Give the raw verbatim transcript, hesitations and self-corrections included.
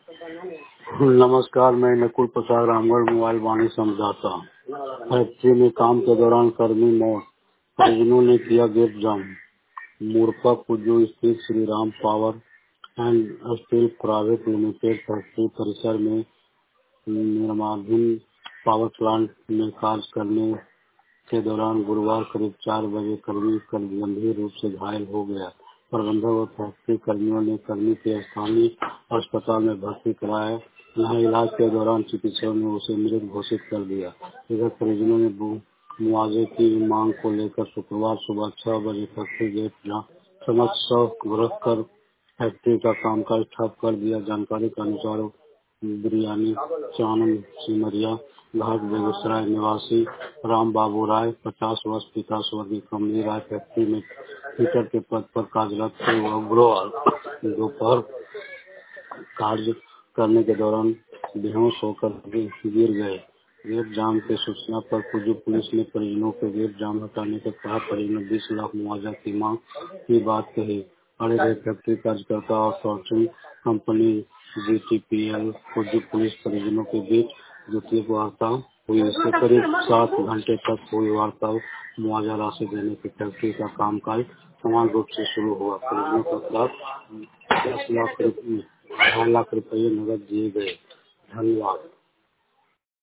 नमस्कार, मैं नकुल प्रसाद रामगढ़ मोबाइल वाणी समझाता। फैक्ट्री में काम के दौरान कर्मी मौत, परिजनों ने किया गेट जाम। मूर्पा कुजू स्थित Shri Ram power and steel private limited factory परिसर में निर्माणाधीन पावर प्लांट में कार्य करने के दौरान गुरुवार करीब चार बजे कर्मी गंभीर रूप से घायल हो गया। प्रबंधक और फैक्ट्री कर्मियों ने कर्मी के स्थानीय अस्पताल में भर्ती कराया। यहाँ इलाज के दौरान चिकित्सकों ने उसे मृत घोषित कर दिया। इधर परिजनों ने मुआवजे की मांग को लेकर शुक्रवार सुबह छह बजे फैक्ट्री गेट समक्ष रखकर फैक्ट्री का कामकाज ठप कर दिया। जानकारी के अनुसार बिरयानी चानन सिमरिया घाट बेगूसराय निवासी राम बाबू राय पचास वर्ष पिता स्वर्गीय कमली राय फैक्ट्री में हीटर के पद पर कार्यरत थे। वह गुरुवार दोपहर कार्य करने के दौरान बेहोश होकर गिर गए। गेट जाम की सूचना पर कुजू पुलिस ने परिजनों को गेट जाम हटाने को कहा। परिजनों ने बीस लाख मुआवजा की मांग की बात कही। अड़े रहे फैक्ट्री कार्यकर्ता और fortune company GTPL Kuju police परिजनों के बीच द्वितीय वार्ता हुई। इससे करीब सात घंटे तक हुई वार्ता मुआवजा राशि देने की फैक्ट्री का कामकाज समान रूप से शुरू हुआ। परिजनों के खिलाफ दस लाख रुपये ढाई लाख रुपये नकद दिए गए। धन्यवाद।